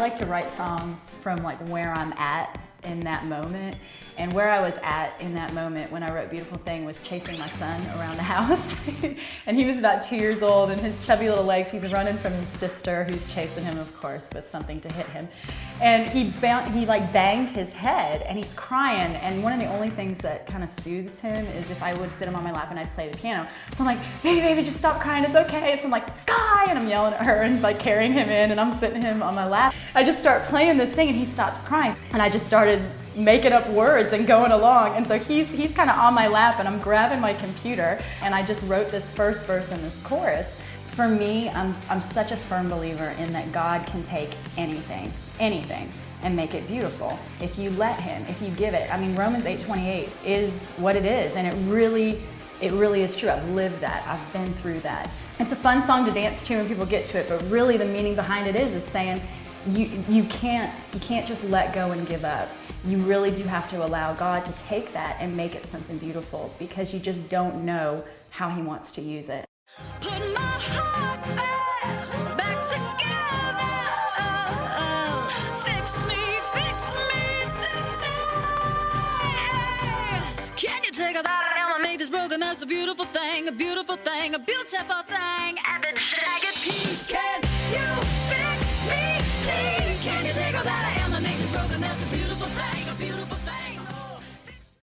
like to write songs from like where I'm at in that moment. And where I was at in that moment when I wrote Beautiful Thing was chasing my son around the house. And he was about 2 years old, and his chubby little legs, he's running from his sister who's chasing him, of course, with something to hit him. And he like banged his head, and he's crying. And one of the only things that kind of soothes him is if I would sit him on my lap and I'd play the piano. So I'm like, baby, just stop crying, it's okay. So I'm like, Guy! And I'm yelling at her and like carrying him in, and I'm sitting him on my lap. I just start playing this thing, and he stops crying. And I just started making up words and going along, and so he's kind of on my lap, and I'm grabbing my computer, and I just wrote this first verse and this chorus. For me, I'm such a firm believer in that God can take anything, and make it beautiful if you let Him, if you give it. I mean, Romans 8:28 is what it is, and it really is true. I've lived that. I've been through that. It's a fun song to dance to when people get to it, but really the meaning behind it is saying you can't just let go and give up. You really do have to allow God to take that and make it something beautiful, because you just don't know how He wants to use it. Put my heart back together. Fix me. Can you take a and make this broken mess a beautiful thing, a beautiful thing, a beautiful thing, and the jagged piece? Can you